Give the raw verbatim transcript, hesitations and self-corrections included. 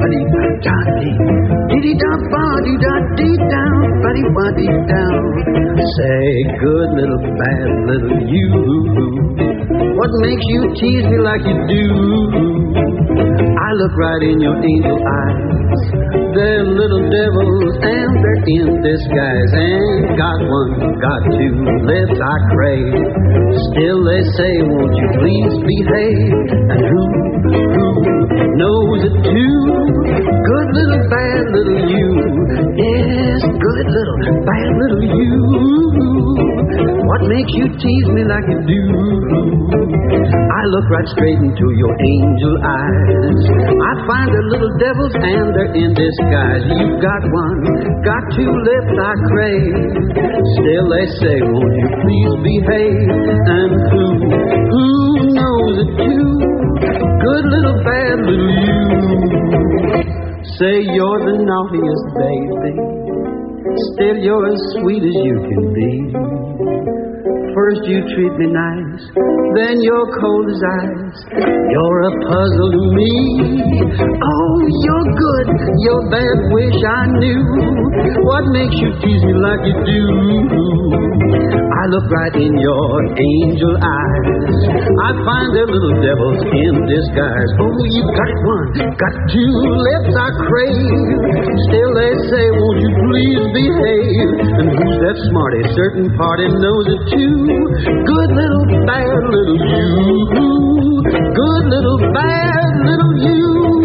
buddy da dee, dee dee da ba dee da dee down, buddy ba dee down. Say, good little bad little you, what makes you tease me like you do? I look right in your angel eyes. They're little devils and they're in disguise. And got one, got two lips I crave. Still they say, won't you please behave? And who, who knows it too? Good little bad little you. Yes, good little bad little you. What makes you tease me like you do? I look right straight into your angel eyes. I find they're little devils and they're in disguise. You've got one, got two lips I crave. Still they say, won't you please behave? And who, who knows it too? Good little bad little you. Say you're the naughtiest baby. Still you're as sweet as you can be. First you treat me nice, then you're cold as ice. You're a puzzle to me. Oh, you're good, you're bad, wish I knew. What makes you tease me like you do? I look right in your angel eyes. I find they're little devils in disguise. Oh, you got one, got two lips I crave. Still they say, won't you please behave? And who's that smarty? Certain party knows it too. Good little bad little you. Good little bad little you.